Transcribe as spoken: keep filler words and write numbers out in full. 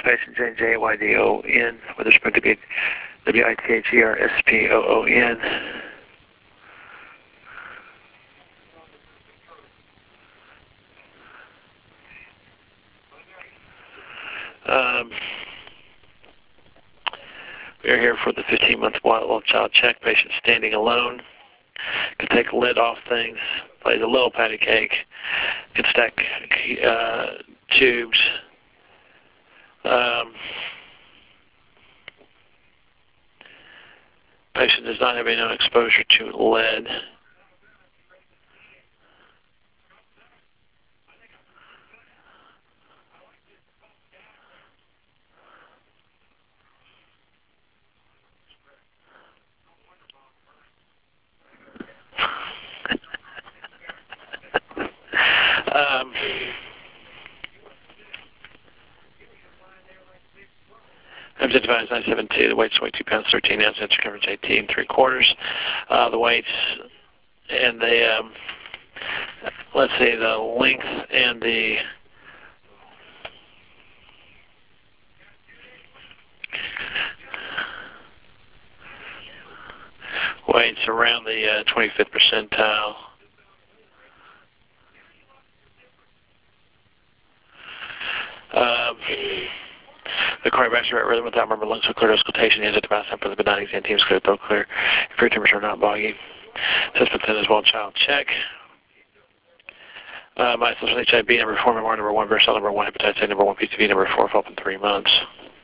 patient J J Y D O N with respect to be W I T H E R S P O O N. Um, we are here for the fifteen month wild child check. Patient standing alone. Can take the lid off things. Plays a little patty cake. Can stack uh, tubes. Um, patient does not have any known exposure to lead. um, Identified as nine seven two, the weight's twenty-two pounds, thirteen ounces, circumference eighteen, three quarters. Uh, the weights and the, um, let's see, the length and the weights around the uh, twenty-fifth percentile. Um, the cardiovascular rate rhythm without murmur, lungs with clear auscultation, ends at the mouth sample of the benign exam team is clear, throat clear. If your tumors are not boggy. Assessment then as well, child check. Uh, my social H I V number four, memoir number one, varicella number one, hepatitis A number one, P C V number four, follow up in three months.